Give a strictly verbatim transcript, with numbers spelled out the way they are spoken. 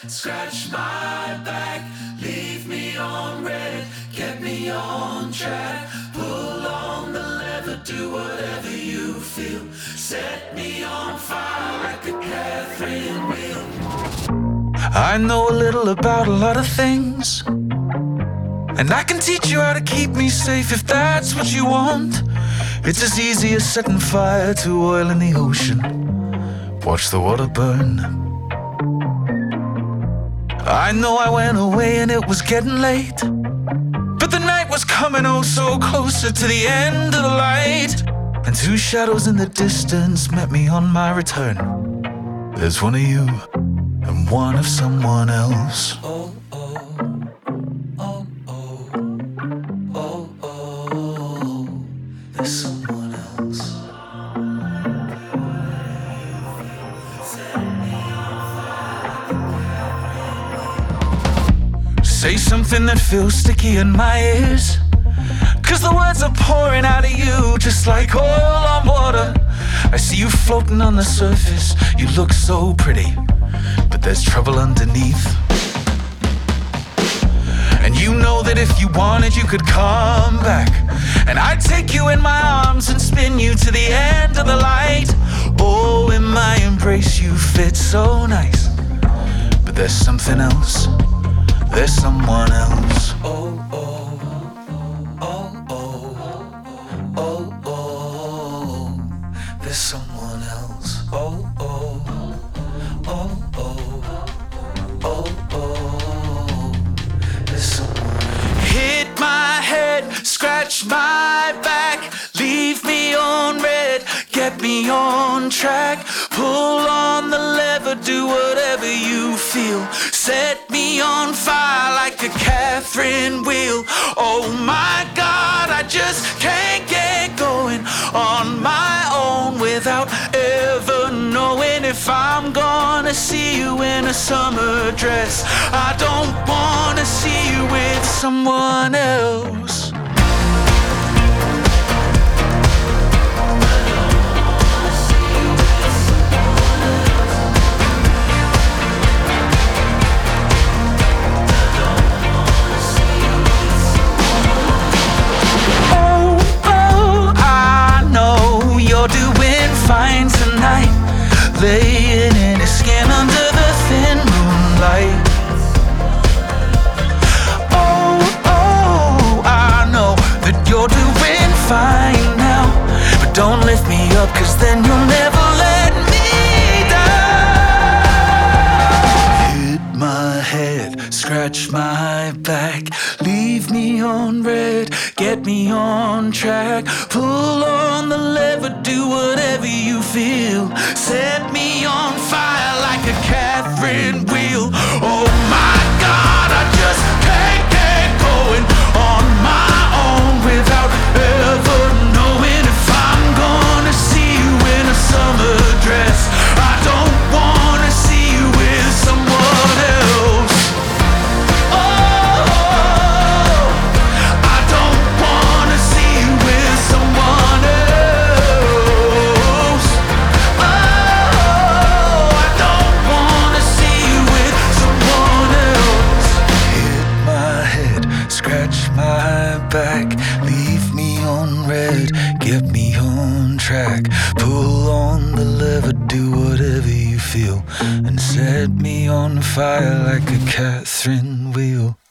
scratch my back, leave me on red, get me on track, pull on the lever, do whatever you feel, set me on fire like a Catherine wheel. I know a little about a lot of things, and I can teach you how to keep me safe if that's what you want. It's as easy as setting fire to oil in the ocean. Watch the water burn. I know I went away and it was getting late, but the night was coming oh so closer to the end of the light, and two shadows in the distance met me on my return. There's one of you and one of someone else. Oh, oh, oh, oh, oh, oh, there's someone else. Say something that feels sticky in my ears, 'cause the words are pouring out of you just like oil on water. I see you floating on the surface, you look so pretty, but there's trouble underneath. And you know that if you wanted, you could come back, and I'd take you in my arms and spin you to the end of the light. Oh, in my embrace you fit so nice, but there's something else, there's someone else. Oh, oh, oh, oh, oh, oh, there's someone else. Oh, oh, oh, oh, oh, oh, there's someone else. Hit my head, scratch my back, leave me on red, get me on track, pull on the lever, do whatever you feel, set me on fire like a Catherine wheel. Oh my God, I just can't get going on my own without ever knowing if I'm gonna see you in a summer dress. I don't wanna see you with someone else. Fine tonight, laying in his skin under the thin moonlight. Oh, oh, I know that you're doing fine now, but don't lift me up, 'cause then you'll never let me down. Hit my head, scratch my back, leave me on red, get me on track, pull on the lever, do whatever you feel, set me on fire like a Catherine wheel. Oh my God, I just can't get going on my own without ever knowing if I'm gonna see you in a summer dress. I don't wanna see you with someone else. Back, leave me on red, get me on track, pull on the lever, do whatever you feel, and set me on fire like a Catherine wheel.